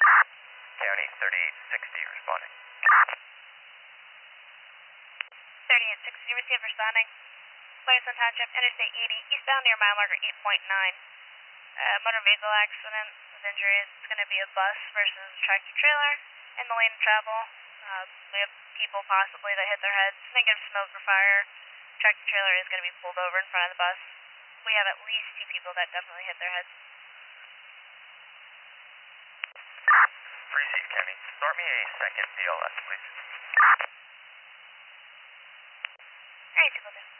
County 3860 responding. 3860 received responding. Blairson Township, Interstate 80, eastbound near mile marker 8.9. Motor vehicle accident with injuries. It's going to be a bus versus tractor trailer in the lane of travel. We have people possibly that hit their heads. Negative smoke or fire. Tractor trailer is going to be pulled over in front of the bus. We have at least 2 people that definitely hit their heads. Receive, County. Start me a second BLS, please. Alright, 2 will do.